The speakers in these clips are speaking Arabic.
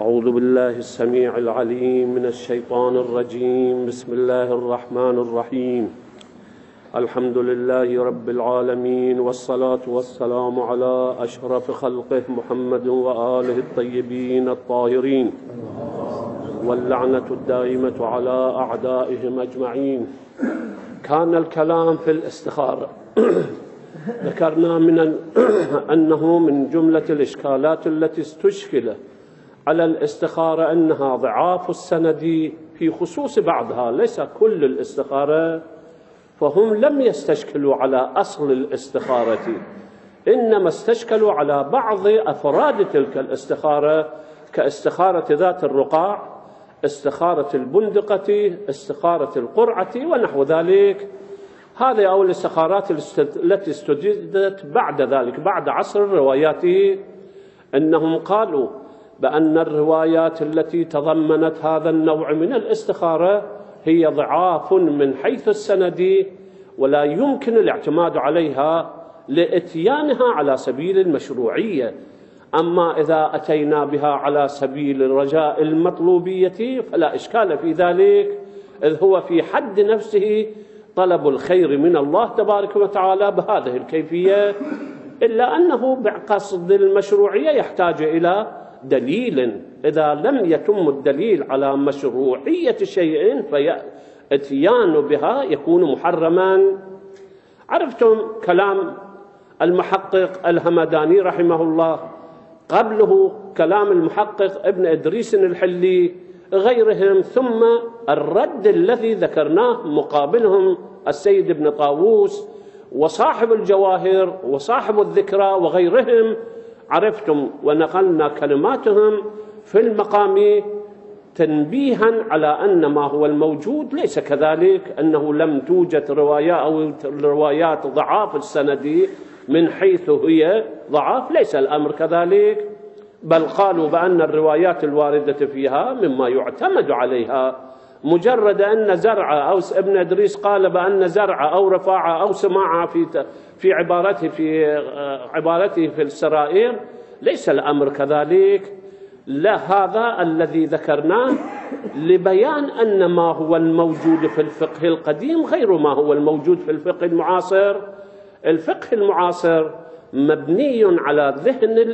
أعوذ بالله السميع العليم من الشيطان الرجيم. بسم الله الرحمن الرحيم. الحمد لله رب العالمين، والصلاة والسلام على أشرف خلقه محمد وآله الطيبين الطاهرين، واللعنة الدائمة على أعدائهم أجمعين. كان الكلام في الاستخارة ذكرنا أنه من جملة الإشكالات التي استشكل على الاستخارة أنها ضعاف السند في خصوص بعضها، ليس كل الاستخارة، فهم لم يستشكلوا على أصل الاستخارة، إنما استشكلوا على بعض أفراد تلك الاستخارة، كاستخارة ذات الرقاع، استخارة البندقة، استخارة القرعة ونحو ذلك. هذه أول الاستخارات التي استجدت بعد ذلك، بعد عصر الروايات، أنهم قالوا بأن الروايات التي تضمنت هذا النوع من الاستخارة هي ضعاف من حيث السند، ولا يمكن الاعتماد عليها لإتيانها على سبيل المشروعية. أما إذا أتينا بها على سبيل الرجاء المطلوبية فلا إشكال في ذلك، إذ هو في حد نفسه طلب الخير من الله تبارك وتعالى بهذه الكيفية، إلا أنه بقصد المشروعية يحتاج إلى دليل. إذا لم يتم الدليل على مشروعية شيء فالإتيان بها يكون محرما. عرفتم كلام المحقق الهمداني رحمه الله، قبله كلام المحقق ابن إدريس الحلي غيرهم، ثم الرد الذي ذكرناه مقابلهم السيد ابن طاووس وصاحب الجواهر وصاحب الذكرى وغيرهم. عرفتم ونقلنا كلماتهم في المقام تنبيها على أن ما هو الموجود ليس كذلك، أنه لم توجد رواية أو روايات ضعاف السند من حيث هي ضعاف، ليس الأمر كذلك، بل قالوا بأن الروايات الواردة فيها مما يعتمد عليها. مجرد أن زرع أو ابن إدريس قال بأن زرع أو رفاعة أو سماعة في عبارته في السرائر، ليس الأمر كذلك. لا، هذا الذي ذكرناه لبيان أن ما هو الموجود في الفقه القديم غير ما هو الموجود في الفقه المعاصر. الفقه المعاصر مبني على ذهن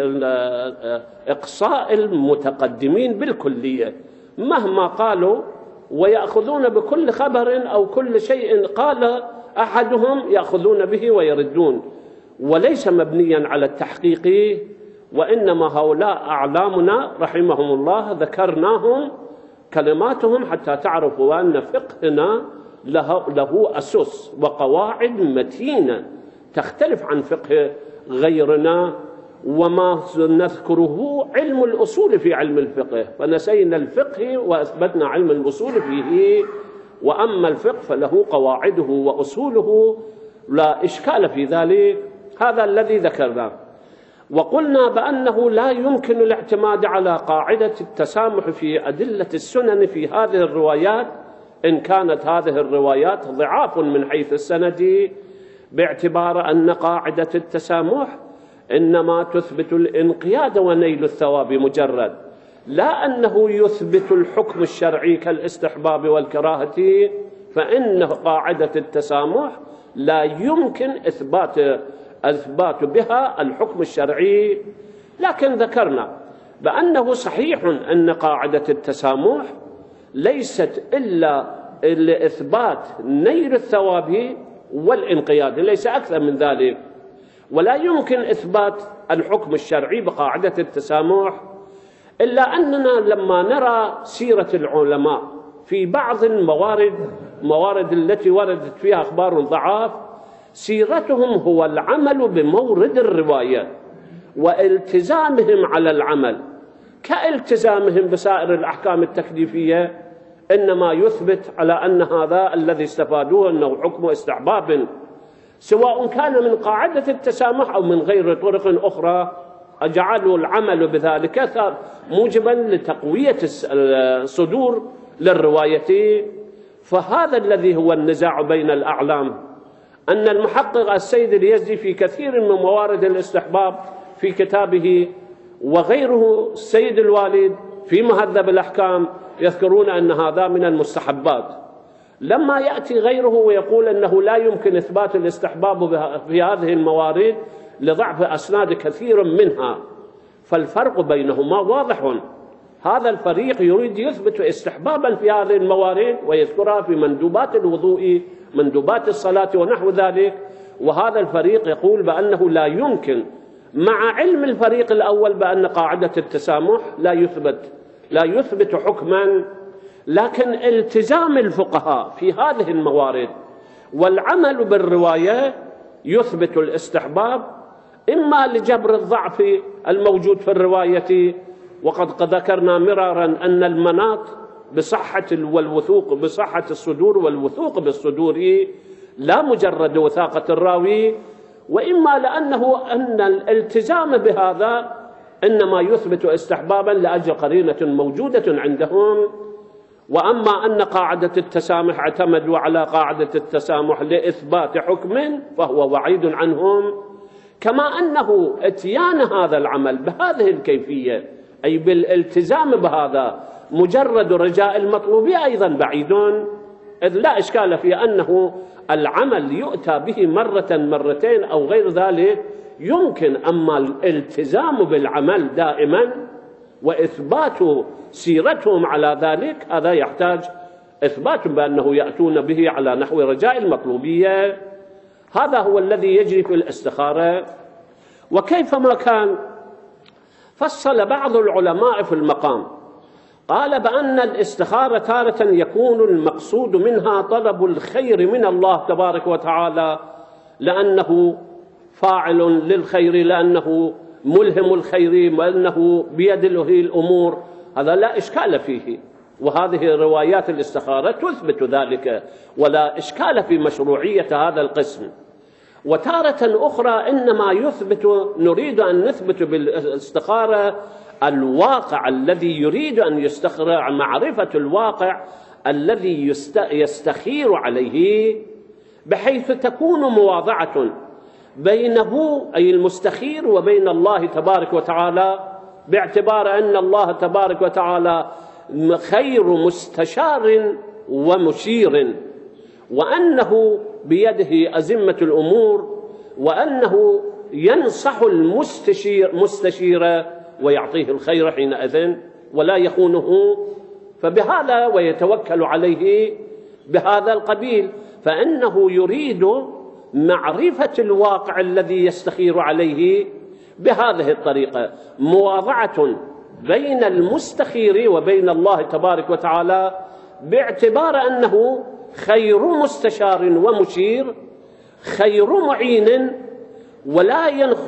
إقصاء المتقدمين بالكلية، مهما قالوا ويأخذون بكل خبر أو كل شيء قال أحدهم يأخذون به ويردون، وليس مبنيا على التحقيق. وإنما هؤلاء أعلامنا رحمهم الله ذكرناهم كلماتهم حتى تعرفوا أن فقهنا له أسس وقواعد متينة تختلف عن فقه غيرنا. وما نذكره علم الأصول في علم الفقه، فنسينا الفقه وأثبتنا علم الأصول فيه، وأما الفقه فله قواعده وأصوله، لا إشكال في ذلك. هذا الذي ذكرناه. وقلنا بأنه لا يمكن الاعتماد على قاعدة التسامح في أدلة السنن في هذه الروايات إن كانت هذه الروايات ضعاف من حيث السند، باعتبار أن قاعدة التسامح إنما تثبت الانقياد ونيل الثواب مجرد، لا أنه يثبت الحكم الشرعي كالاستحباب والكراهة. فإن قاعدة التسامح لا يمكن إثبات بها الحكم الشرعي. لكن ذكرنا بأنه صحيح أن قاعدة التسامح ليست إلا لإثبات نيل الثواب والانقياد، ليس أكثر من ذلك، ولا يمكن إثبات الحكم الشرعي بقاعدة التسامح. إلا أننا لما نرى سيرة العلماء في بعض الموارد التي وردت فيها أخبار ضعاف، سيرتهم هو العمل بمورد الرواية والتزامهم على العمل كالتزامهم بسائر الأحكام التكليفية، إنما يثبت على أن هذا الذي استفادوه أنه حكم استحباب، سواء كان من قاعدة التسامح أو من غير طرق أخرى، أجعلوا العمل بذلك موجبا لتقوية الصدور للرواية. فهذا الذي هو النزاع بين الأعلام، أن المحقق السيد اليزدي في كثير من موارد الاستحباب في كتابه وغيره السيد الوالد في مهذب الأحكام يذكرون أن هذا من المستحبات. لما يأتي غيره ويقول أنه لا يمكن إثبات الاستحباب في هذه الموارد لضعف أسناد كثير منها، فالفرق بينهما واضح. هذا الفريق يريد يثبت استحبابا في هذه الموارد ويذكرها في مندوبات الوضوء، مندوبات الصلاة ونحو ذلك، وهذا الفريق يقول بأنه لا يمكن، مع علم الفريق الأول بأن قاعدة التسامح لا يثبت حكما، لكن التزام الفقهاء في هذه الموارد والعمل بالرواية يثبت الاستحباب، إما لجبر الضعف الموجود في الرواية، وقد ذكرنا مرارا أن المناط بصحة والوثوق بصحة الصدور والوثوق بالصدور لا مجرد وثاقة الراوي، وإما لأنه أن الالتزام بهذا إنما يثبت استحبابا لأجل قرينة موجودة عندهم. وأما أن قاعدة التسامح اعتمدوا على قاعدة التسامح لإثبات حكم فهو وعيد عنهم، كما أنه اتيان هذا العمل بهذه الكيفية أي بالالتزام بهذا مجرد رجاء المطلوب أيضا بعيد، إذ لا إشكال في أنه العمل يؤتى به مرة مرتين أو غير ذلك يمكن، أما الالتزام بالعمل دائما وإثبات سيرتهم على ذلك هذا يحتاج إثبات بأنه يأتون به على نحو رجاء المطلوبية. هذا هو الذي يجري في الاستخارة. وكيفما كان فصل بعض العلماء في المقام، قال بأن الاستخارة تارة يكون المقصود منها طلب الخير من الله تبارك وتعالى لأنه فاعل للخير، لأنه ملهم الخير، وأنه بيده الأمور، هذا لا إشكال فيه، وهذه روايات الاستخارة تثبت ذلك ولا إشكال في مشروعية هذا القسم. وتارة أخرى إنما نريد أن نثبت بالاستخارة الواقع الذي يريد أن يستخرج، معرفة الواقع الذي يستخير عليه، بحيث تكون مواضعة بينه أي المستخير وبين الله تبارك وتعالى، باعتبار أن الله تبارك وتعالى خير مستشار ومشير، وأنه بيده أزمة الأمور، وأنه ينصح المستشير ويعطيه الخير حينئذ ولا يخونه، فبهذا ويتوكل عليه بهذا القبيل، فإنه يريد معرفة الواقع الذي يستخير عليه بهذه الطريقة، مواضعة بين المستخير وبين الله تبارك وتعالى، باعتبار أنه خير مستشار ومشير، خير معين، ولا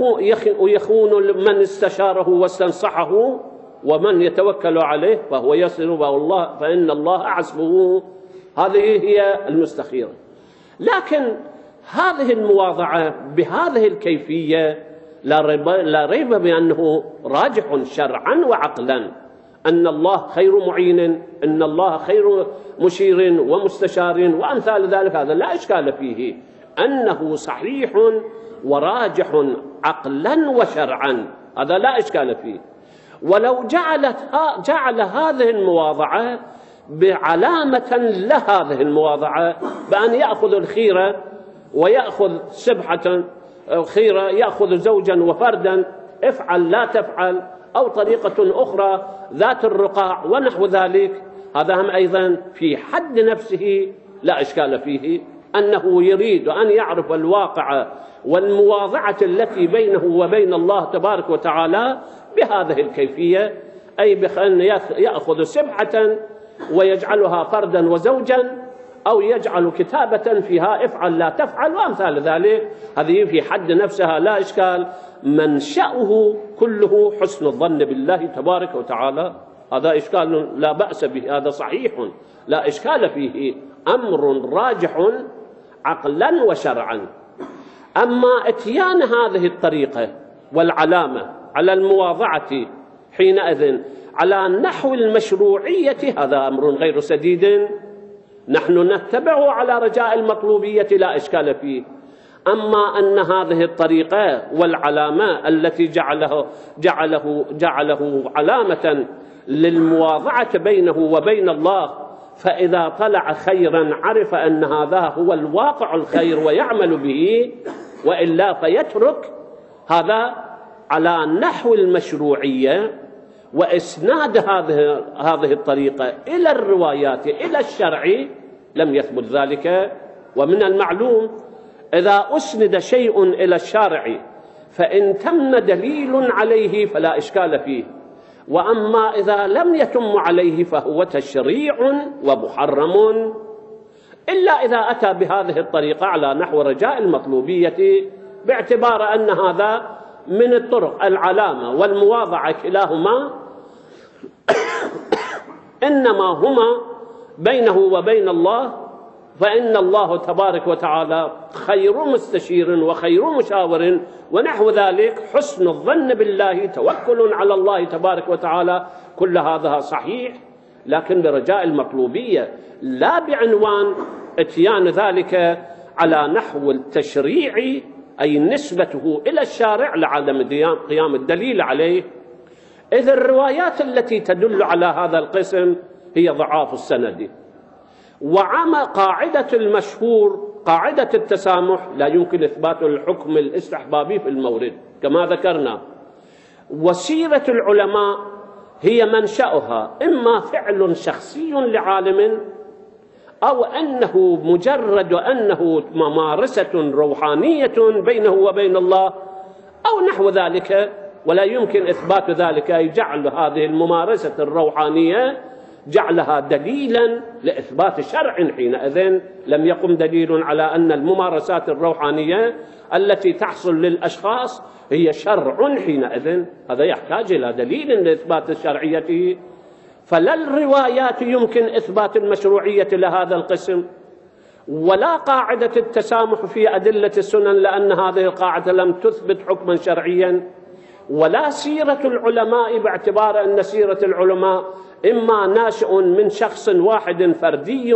يخون من استشاره واستنصحه، ومن يتوكل عليه فهو يصل والله فإن الله حسبه. هذه هي المستخيرة. لكن هذه المواضعة بهذه الكيفية لا ريب بأنه راجح شرعا وعقلا، أن الله خير معين، أن الله خير مشير ومستشار وأمثال ذلك، هذا لا إشكال فيه، أنه صحيح وراجح عقلا وشرعا، هذا لا إشكال فيه. ولو جعل هذه المواضعة بعلامة لهذه المواضعة، بأن يأخذ الخيرة ويأخذ سبحة خيرة، يأخذ زوجا وفردا، افعل لا تفعل، أو طريقة أخرى ذات الرقاع ونحو ذلك، هذا هم أيضا في حد نفسه لا إشكال فيه، أنه يريد أن يعرف الواقع والمواضعة التي بينه وبين الله تبارك وتعالى بهذه الكيفية، أي بأن يأخذ سبحة ويجعلها فردا وزوجا، أو يجعل كتابة فيها افعل لا تفعل وأمثال ذلك، هذه في حد نفسها لا إشكال، منشأه كله حسن الظن بالله تبارك وتعالى، هذا إشكال لا بأس به، هذا صحيح لا إشكال فيه، أمر راجح عقلا وشرعا. أما اتيان هذه الطريقة والعلامة على المواضعة حينئذ على نحو المشروعية، هذا أمر غير سديد، نحن نتبعه على رجاء المطلوبية لا إشكال فيه. أما أن هذه الطريقة والعلامة التي جعله علامة للمواضعة بينه وبين الله، فإذا طلع خيرا عرف أن هذا هو الواقع الخير ويعمل به، وإلا فيترك. هذا على نحو المشروعية، وإسناد هذه الطريقة إلى الروايات إلى الشرع لم يثبت ذلك. ومن المعلوم إذا أسند شيء إلى الشارع فإن تم دليل عليه فلا إشكال فيه، وأما إذا لم يتم عليه فهو تشريع ومحرم، إلا إذا أتى بهذه الطريقة على نحو رجاء المطلوبية، باعتبار أن هذا من الطرق. العلامة والمواضعة كلاهما إنما هما بينه وبين الله، فإن الله تبارك وتعالى خير مستشير وخير مشاور ونحو ذلك، حسن الظن بالله، توكل على الله تبارك وتعالى، كل هذا صحيح، لكن برجاء المطلوبية، لا بعنوان اتيان ذلك على نحو التشريع، أي نسبته إلى الشارع لعدم قيام الدليل عليه. إذ الروايات التي تدل على هذا القسم هي ضعاف السند، قاعدة المشهور قاعدة التسامح لا يمكن إثبات الحكم الاستحبابي في المورد كما ذكرنا. وسيرة العلماء هي منشأها إما فعل شخصي لعالم، أو أنه مجرد أنه ممارسة روحانية بينه وبين الله أو نحو ذلك، ولا يمكن إثبات ذلك، أي جعل هذه الممارسة الروحانية جعلها دليلا لإثبات شرع. حينئذ لم يقم دليل على أن الممارسات الروحانية التي تحصل للأشخاص هي شرع، حينئذ هذا يحتاج إلى دليل لإثبات الشرعية. فلا الروايات يمكن إثبات المشروعية لهذا القسم، ولا قاعدة التسامح في أدلة السنن، لأن هذه القاعدة لم تثبت حكما شرعيا، ولا سيرة العلماء، باعتبار أن سيرة العلماء إما ناشئ من شخص واحد فردي،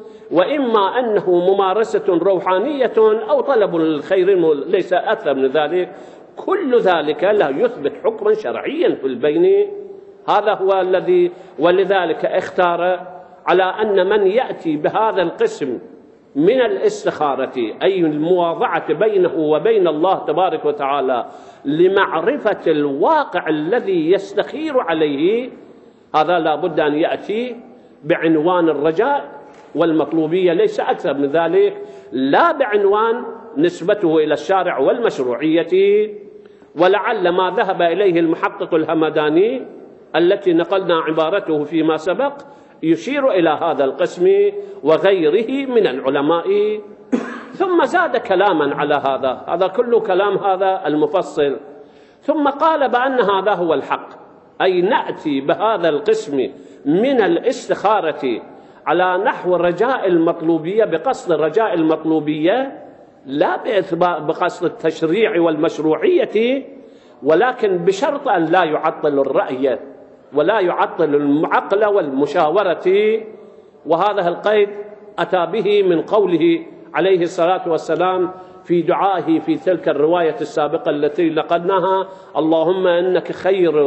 وإما أنه ممارسة روحانية أو طلب الخير، ليس أكثر من ذلك. كل ذلك لا يثبت حكما شرعيا في البين. هذا هو الذي، ولذلك اختار على أن من يأتي بهذا القسم من الاستخارة، أي المواضعة بينه وبين الله تبارك وتعالى لمعرفة الواقع الذي يستخير عليه، هذا لا بد أن يأتي بعنوان الرجاء والمطلوبية، ليس أكثر من ذلك، لا بعنوان نسبته إلى الشارع والمشروعية. ولعل ما ذهب إليه المحقق الهمداني التي نقلنا عبارته فيما سبق يشير إلى هذا القسم وغيره من العلماء. ثم زاد كلاما على هذا كل كلام هذا المفصل، ثم قال بأن هذا هو الحق، أي نأتي بهذا القسم من الاستخارة على نحو رجاء المطلوبية، بقصد رجاء المطلوبية، لا بقصد التشريع والمشروعية، ولكن بشرط أن لا يعطل الرأي ولا يعطل العقل والمشاورة. وهذا القيد أتى به من قوله عليه الصلاة والسلام في دعائه في تلك الرواية السابقة التي لقدناها: اللهم إنك خير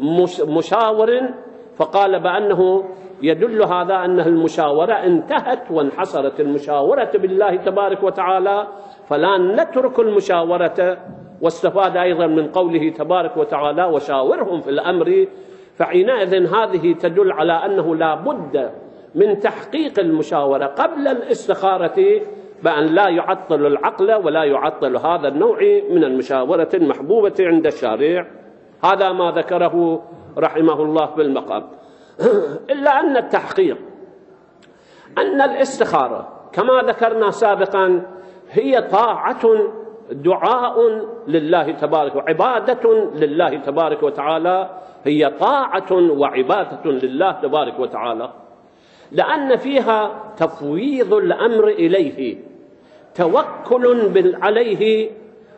مشاور، فقال بأنه يدل هذا أن المشاورة انتهت وانحصرت المشاورة بالله تبارك وتعالى، فلا نترك المشاورة. واستفاد أيضا من قوله تبارك وتعالى: وشاورهم في الأمر. فحينئذ هذه تدل على أنه لا بد من تحقيق المشاورة قبل الاستخارة، بأن لا يعطل العقل ولا يعطل هذا النوع من المشاورة المحبوبة عند الشارع. هذا ما ذكره رحمه الله في المقام. إلا أن التحقيق، أن الاستخارة كما ذكرنا سابقا هي طاعة، دعاء لله تبارك وعبادة لله تبارك وتعالى، هي طاعة وعبادة لله تبارك وتعالى، لأن فيها تفويض الأمر إليه، توكل عليه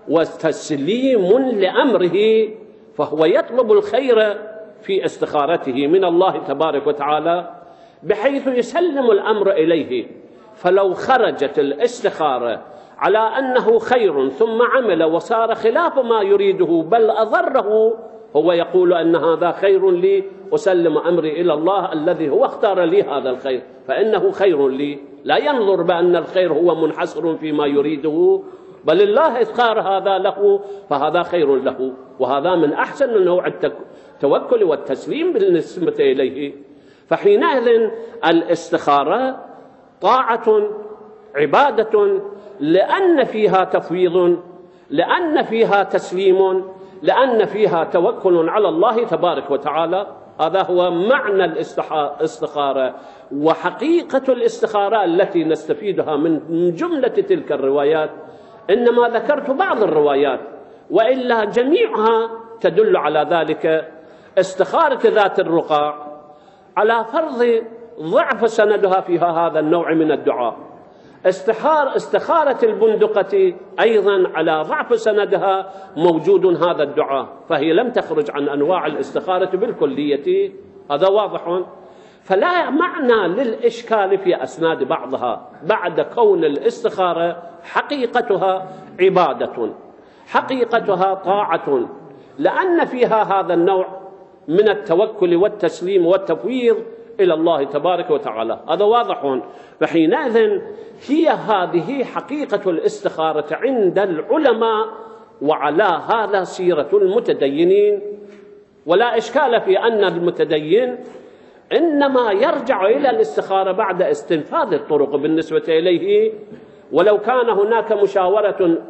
وتسليم لأمره، فهو يطلب الخير في استخارته من الله تبارك وتعالى بحيث يسلم الأمر إليه. فلو خرجت الاستخارة على أنه خير ثم عمل وصار خلاف ما يريده بل أضره، هو يقول أن هذا خير لي، أسلم أمري إلى الله الذي هو اختار لي هذا الخير فإنه خير لي، لا ينظر بأن الخير هو منحصر فيما يريده، بل الله اختار هذا له فهذا خير له، وهذا من أحسن نوع التوكل والتسليم بالنسبة إليه. فحينئذ الاستخارة طاعة عبادة، لأن فيها تفويض، لأن فيها تسليم، لأن فيها توكل على الله تبارك وتعالى. هذا هو معنى الاستخارة وحقيقة الاستخارة التي نستفيدها من جملة تلك الروايات. إنما ذكرت بعض الروايات وإلا جميعها تدل على ذلك. استخارة ذات الرقاع على فرض ضعف سندها فيها هذا النوع من الدعاء، استخارة البندقة أيضا على ضعف سندها موجود هذا الدعاء، فهي لم تخرج عن أنواع الاستخارة بالكلية، هذا واضح. فلا معنى للإشكال في أسناد بعضها بعد كون الاستخارة حقيقتها عبادة، حقيقتها طاعة، لأن فيها هذا النوع من التوكل والتسليم والتفويض إلى الله تبارك وتعالى، هذا واضح. فحينئذ هي هذه حقيقة الاستخارة عند العلماء، وعلى هذا سيرة المتدينين. ولا إشكال في أن المتدين إنما يرجع إلى الاستخارة بعد استنفاذ الطرق بالنسبة إليه، ولو كان هناك مشاورة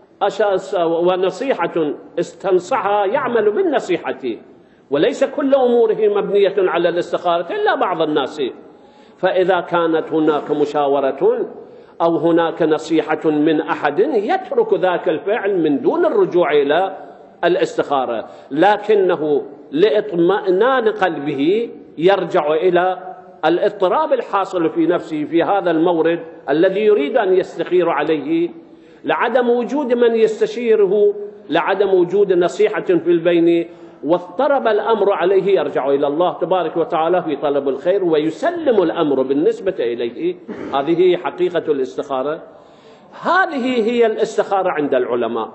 ونصيحة استنصحها يعمل بالنصيحة، وليس كل أموره مبنية على الاستخارة إلا بعض الناس. فإذا كانت هناك مشاورة أو هناك نصيحة من أحد يترك ذاك الفعل من دون الرجوع إلى الاستخارة، لكنه لإطمئنان قلبه يرجع إلى الاضطراب الحاصل في نفسه في هذا المورد الذي يريد أن يستخير عليه، لعدم وجود من يستشيره، لعدم وجود نصيحة في البين، واضطرب الأمر عليه، يرجع إلى الله تبارك وتعالى في طلب الخير ويسلم الأمر بالنسبة إليه. هذه حقيقة الاستخارة. هذه هي الاستخارة عند العلماء،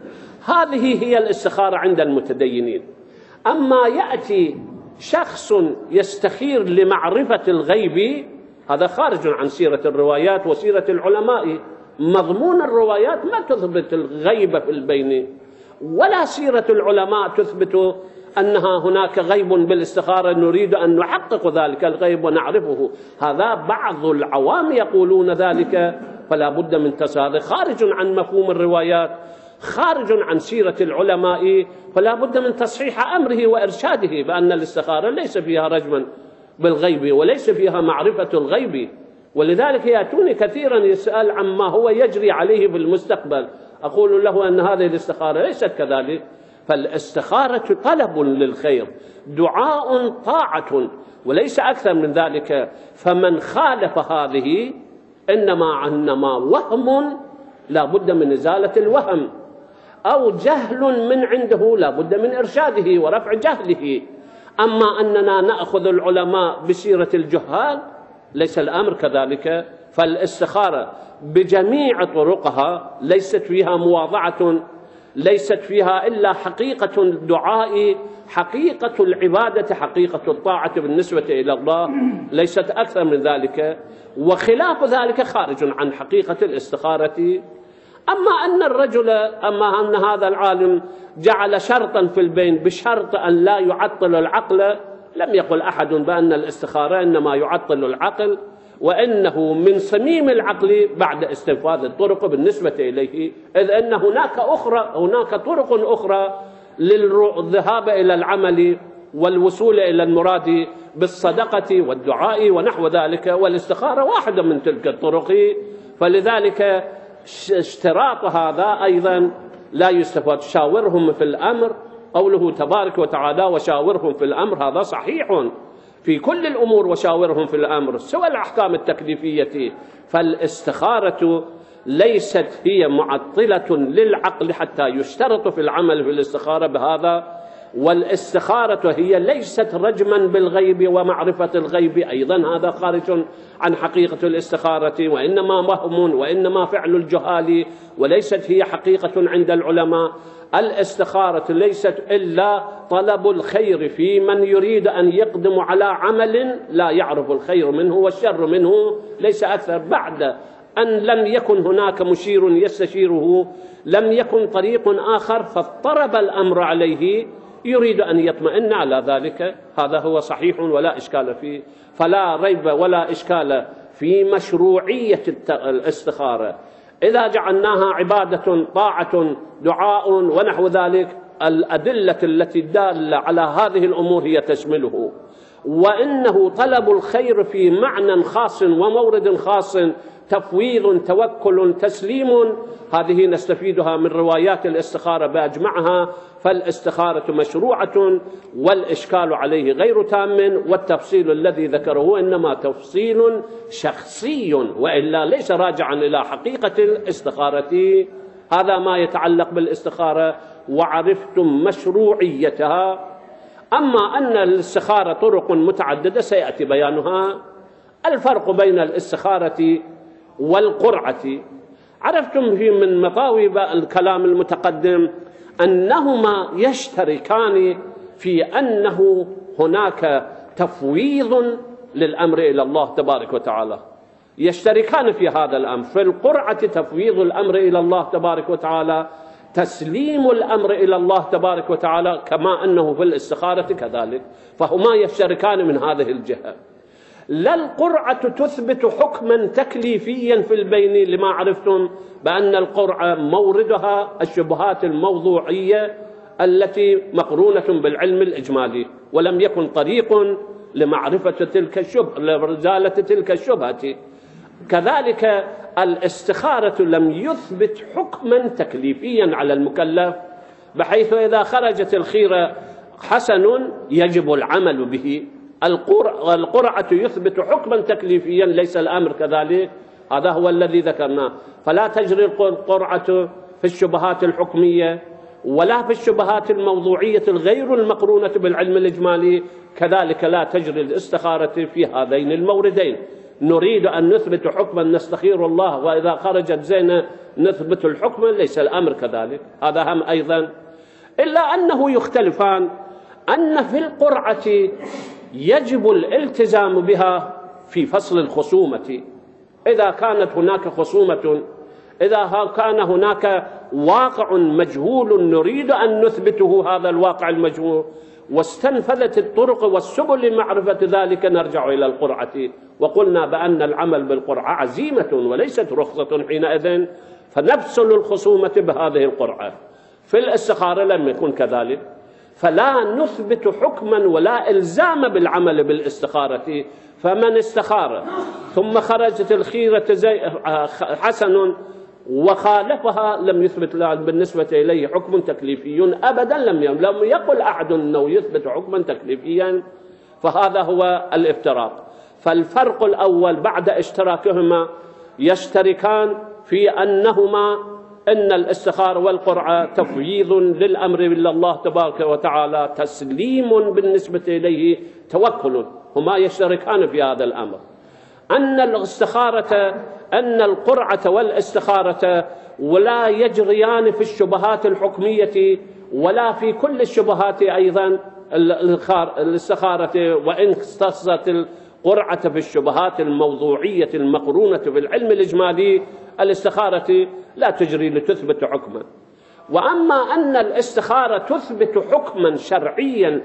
هذه هي الاستخارة عند المتدينين. أما يأتي شخص يستخير لمعرفة الغيب، هذا خارج عن سيرة الروايات وسيرة العلماء. مضمون الروايات ما تثبت الغيب في البين، ولا سيرة العلماء تثبت أنها هناك غيب بالاستخارة نريد أن نحقق ذلك الغيب ونعرفه. هذا بعض العوام يقولون ذلك، فلا بد من هذا خارج عن مفهوم الروايات، خارج عن سيرة العلماء، فلا بد من تصحيح أمره وإرشاده بأن الاستخارة ليس فيها رجما بالغيب وليس فيها معرفة الغيب. ولذلك يأتوني كثيرا يسأل عما هو يجري عليه في المستقبل، أقول له أن هذه الاستخارة ليست كذلك. فالاستخارة طلب للخير، دعاء، طاعة، وليس أكثر من ذلك. فمن خالف هذه إنما وهم لا بد من إزالة الوهم، أو جهل من عنده لا بد من إرشاده ورفع جهله. أما أننا نأخذ العلماء بسيرة الجهال ليس الأمر كذلك. فالاستخارة بجميع طرقها ليست فيها مواضعة، ليست فيها إلا حقيقة الدعاء، حقيقة العبادة، حقيقة الطاعة بالنسبة إلى الله، ليست أكثر من ذلك. وخلاف ذلك خارج عن حقيقة الاستخارة. أما أن هذا العالم جعل شرطا في البين بشرط أن لا يعطل العقل، لم يقل أحد بأن الاستخارة إنما يعطل العقل، وإنه من صميم العقل بعد استنفاذ الطرق بالنسبة إليه، إذ أن هناك طرق أخرى للذهاب إلى العمل والوصول إلى المراد بالصدقة والدعاء ونحو ذلك، والاستخارة واحدة من تلك الطرق. فلذلك اشتراط هذا أيضا لا يستفاد. شاورهم في الأمر، قوله تبارك وتعالى وشاورهم في الأمر، هذا صحيح في كل الأمور، وشاورهم في الأمر سوى الأحكام التكليفية. فالاستخارة ليست هي معطلة للعقل حتى يشترط في العمل في الاستخارة بهذا، والاستخارة هي ليست رجما بالغيب ومعرفة الغيب، أيضا هذا خارج عن حقيقة الاستخارة، وإنما وهم وإنما فعل الجهال، وليست هي حقيقة عند العلماء. الاستخارة ليست إلا طلب الخير في من يريد أن يقدم على عمل لا يعرف الخير منه والشر منه، ليس أكثر. بعد أن لم يكن هناك مشير يستشيره، لم يكن طريق آخر، فاضطرب الأمر عليه، يريد أن يطمئن على ذلك. هذا هو صحيح ولا إشكال فيه، فلا ريب ولا إشكال في مشروعية الاستخارة. إذا جعلناها عبادة، طاعة، دعاء ونحو ذلك، الأدلة التي دالة على هذه الأمور هي تشمله. وإنه طلب الخير في معنى خاص ومورد خاص، تفويض، توكل، تسليم، هذه نستفيدها من روايات الاستخارة بأجمعها. فالاستخارة مشروعة، والإشكال عليه غير تام، والتفصيل الذي ذكره إنما تفصيل شخصي، وإلا ليس راجعا إلى حقيقة الاستخارة. هذا ما يتعلق بالاستخارة، وعرفتم مشروعيتها. أما أن الاستخارة طرق متعددة سيأتي بيانها. الفرق بين الاستخارة والقرعة عرفتم في من مطاوي الكلام المتقدم أنهما يشتركان في أنه هناك تفويض للأمر إلى الله تبارك وتعالى، يشتركان في هذا الأمر. في القرعة تفويض الأمر إلى الله تبارك وتعالى، تسليم الأمر إلى الله تبارك وتعالى، كما أنه في الاستخارة كذلك، فهما يشتركان من هذه الجهة. لا القرعة تثبت حكما تكليفيا في البين، لما عرفتم بأن القرعة موردها الشبهات الموضوعية التي مقرونة بالعلم الإجمالي، ولم يكن طريق لمعرفة تلك الشبهة، لرزالة تلك الشبهة. كذلك الاستخارة لم يثبت حكما تكليفيا على المكلف، بحيث إذا خرجت الخيرة حسن يجب العمل به. القرعة يثبت حكما تكليفيا، ليس الأمر كذلك. هذا هو الذي ذكرناه. فلا تجري القرعة في الشبهات الحكمية ولا في الشبهات الموضوعية الغير المقرونة بالعلم الإجمالي، كذلك لا تجري الاستخارة في هذين الموردين. نريد أن نثبت حكما نستخير الله، وإذا خرجت زينة نثبت الحكم، ليس الأمر كذلك. هذا هم أيضا، إلا أنه يختلفان. أن في القرعة يجب الالتزام بها في فصل الخصومة، إذا كانت هناك خصومة، إذا كان هناك واقع مجهول نريد أن نثبته هذا الواقع المجهول، واستنفذت الطرق والسبل لمعرفة ذلك، نرجع إلى القرعة. وقلنا بأن العمل بالقرعة عزيمة وليست رخصة حينئذ، فنفصل الخصومة بهذه القرعة. في الاستخارة لم يكن كذلك، فلا نثبت حكما ولا إلزام بالعمل بالاستخارة. فمن استخار ثم خرجت الخيرة حسن وخالفها، لم يثبت بالنسبة إليه حكم تكليفي أبدا، لم يقل أحد أنه يثبت حكما تكليفيا. فهذا هو الافتراق. فالفرق الأول بعد اشتراكهما يشتركان في أنهما إن الاستخارة والقرعة تفويض للأمر إلى الله تبارك وتعالى، تسليم بالنسبة إليه، توكل، هما يشتركان في هذا الأمر. أن الاستخارة، أن القرعة والاستخارة ولا يجريان في الشبهات الحكمية ولا في كل الشبهات أيضا الاستخارة، وإن اختصت القرعة في الشبهات الموضوعية المقرونة بالعلم الإجمالي، الاستخارة لا تجري لتثبت حكما. وأما أن الاستخارة تثبت حكما شرعيا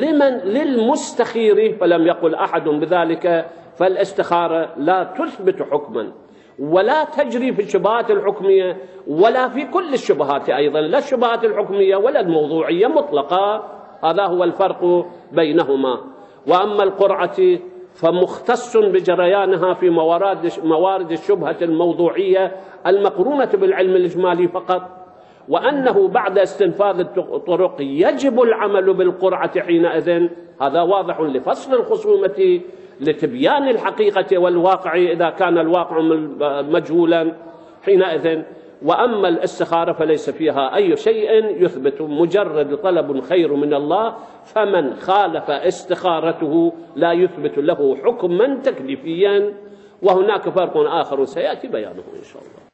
للمستخير، فلم يقل أحد بذلك، فالاستخارة لا تثبت حكما ولا تجري في الشبهات الحكمية ولا في كل الشبهات أيضا، لا الشبهات الحكمية ولا الموضوعية مطلقة. هذا هو الفرق بينهما. وأما القرعة فمختص بجريانها في موارد الشبهة الموضوعية المقرونة بالعلم الإجمالي فقط، وأنه بعد استنفاذ الطرق يجب العمل بالقرعة حينئذ. هذا واضح لفصل الخصومة، لتبيان الحقيقة والواقع إذا كان الواقع مجهولا حينئذ. وأما الاستخارة فليس فيها أي شيء يثبت، مجرد طلب خير من الله، فمن خالف استخارته لا يثبت له حكما تكليفيا، وهناك فرق آخر سيأتي بيانه إن شاء الله.